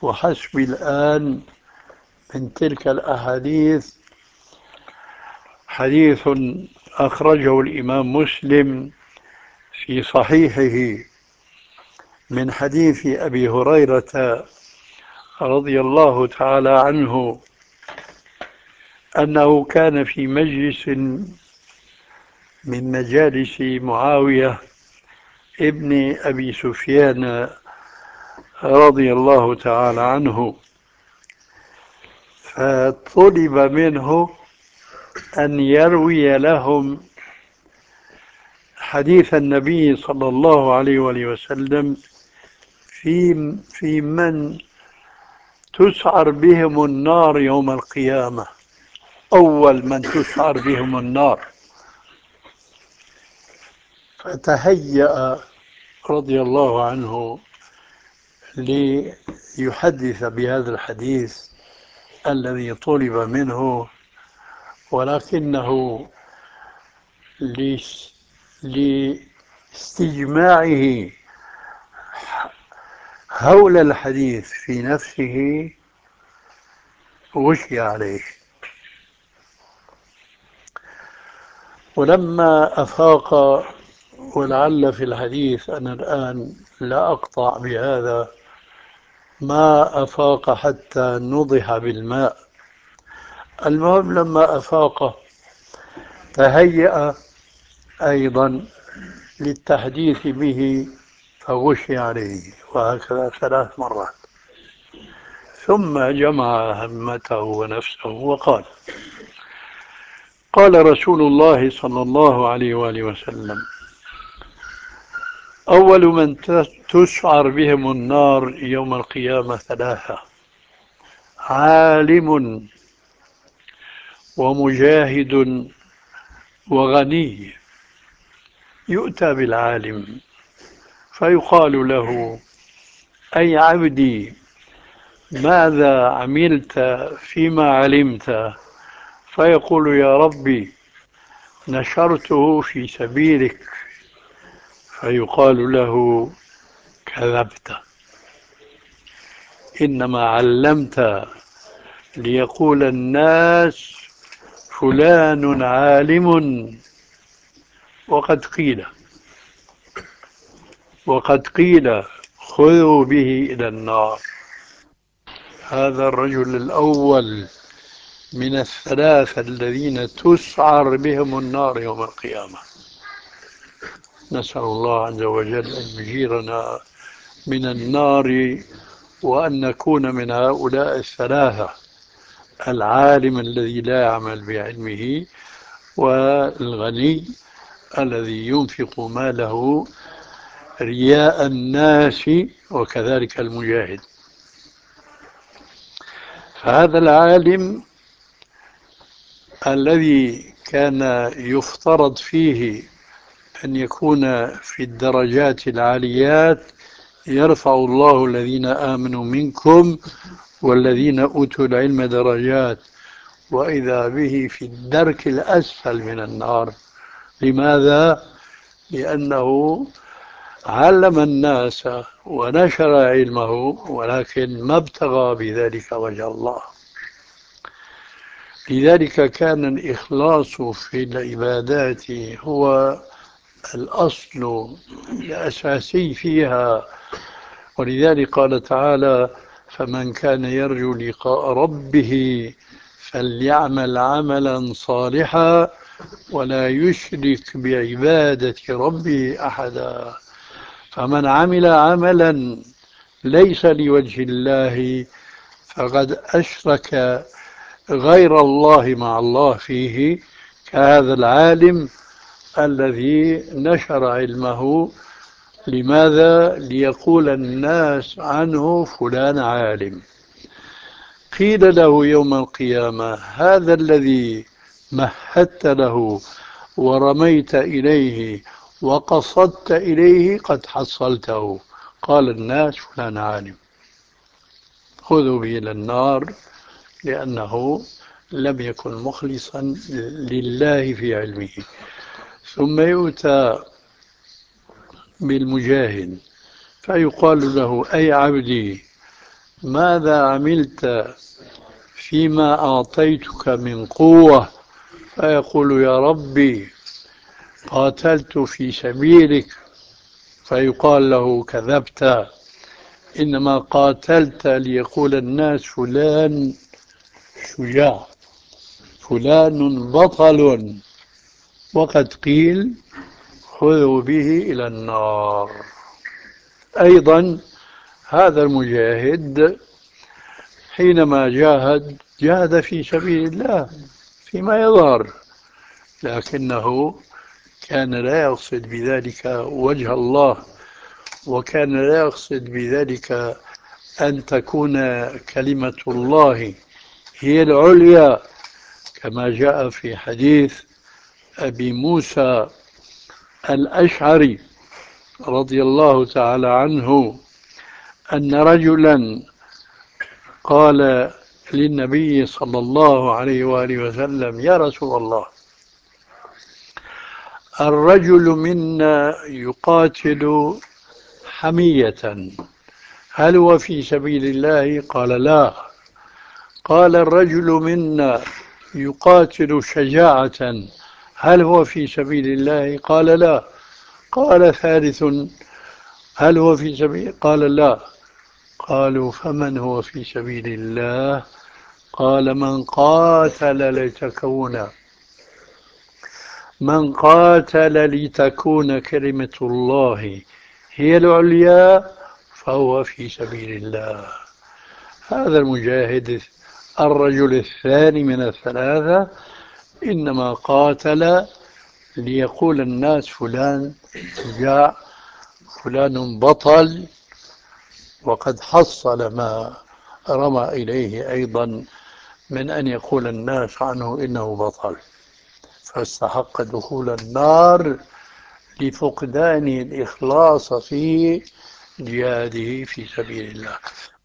وحسبي الآن من تلك الأحاديث حديث أخرجه الإمام مسلم في صحيحه من حديث أبي هريرة رضي الله تعالى عنه أنه كان في مجلس من مجالس معاوية ابن أبي سفيان رضي الله تعالى عنه، فطلب منه أن يروي لهم حديث النبي صلى الله عليه وآله وسلم في من تسعر بهم النار يوم القيامة، أول من تسعر بهم النار. فتهيأ رضي الله عنه ليحدث بهذا الحديث الذي طلب منه، ولكنه لاستجماعه هول الحديث في نفسه غشي عليه. ولما أفاق، ولعل في الحديث أنا الآن لا أقطع بهذا، ما أفاق حتى نضح بالماء. المهم لما أفاق تهيأ أيضا للتحديث به فغشي عليه، وهكذا 3 مرات. ثم جمع همته ونفسه وقال: قال رسول الله صلى الله عليه وآله وسلم: أول من تسعر بهم النار يوم القيامة 3: عالم ومجاهد وغني. يؤتى بالعالم فيقال له: أي عبدي، ماذا عملت فيما علمت؟ فيقول: يا ربي، نشرته في سبيلك. فيقال له: كذبت، إنما علمت ليقول الناس فلان عالم، وقد قيل خذوا به إلى النار. هذا الرجل الأول من 3 الذين تسعر بهم النار يوم القيامة. نسأل الله عز وجل أن يجيرنا من النار، وأن نكون من هؤلاء 3: العالم الذي لا يعمل بعلمه، والغني الذي ينفق ماله رياء الناس، وكذلك المجاهد. فهذا العالم الذي كان يفترض فيه أن يكون في الدرجات العاليات، يرفع الله الذين آمنوا منكم والذين أوتوا العلم درجات، وإذا به في الدرك الأسفل من النار. لماذا؟ لأنه علم الناس ونشر علمه، ولكن ما ابتغى بذلك وجه الله. لذلك كان الإخلاص في العبادات هو الأصل الأساسي فيها. ولذلك قال تعالى: فمن كان يرجو لقاء ربه فليعمل عملا صالحا ولا يشرك بعبادة ربه أحدا. فمن عمل عملا ليس لوجه الله فقد أشرك غير الله مع الله فيه، كهذا العالم الذي نشر علمه. لماذا؟ ليقول الناس عنه فلان عالم. قيل له يوم القيامة: هذا الذي مهدت له ورميت إليه وقصدت إليه قد حصلته. قال الناس: فلان عالم، خذوا به إلى النار، لأنه لم يكن مخلصا لله في علمه. ثم يؤتى بالمجاهد فيقال له: أي عبدي، ماذا عملت فيما أعطيتك من قوة؟ فيقول يا ربي قاتلت في سبيلك. فيقال له كذبت، إنما قاتلت ليقول الناس فلان شجاع، فلان بطل، وقد قيل خذوا به إلى النار. أيضا هذا المجاهد حينما جاهد في سبيل الله فيما يظهر، لكنه كان لا يقصد بذلك وجه الله، وكان لا يقصد بذلك أن تكون كلمة الله هي العليا، كما جاء في حديث أبي موسى الأشعري رضي الله تعالى عنه أن رجلا قال للنبي صلى الله عليه وآله وسلم: يا رسول الله، الرجل منا يقاتل حمية، هل هو في سبيل الله؟ قال لا. قال: الرجل منا يقاتل شجاعة، هل هو في سبيل الله؟ قال لا. قال: ثالث: هل هو في سبيل؟ قال لا. قالوا: فمن هو في سبيل الله؟ قال: من قاتل لتكون كلمة الله هي العليا فهو في سبيل الله. هذا المجاهد الرجل الثاني من الثلاثة إنما قاتل ليقول الناس فلان شجاع، فلان بطل، وقد حصل ما رمى إليه أيضا من أن يقول الناس عنه إنه بطل، فاستحق دخول النار لفقدان الإخلاص في جهاده في سبيل الله.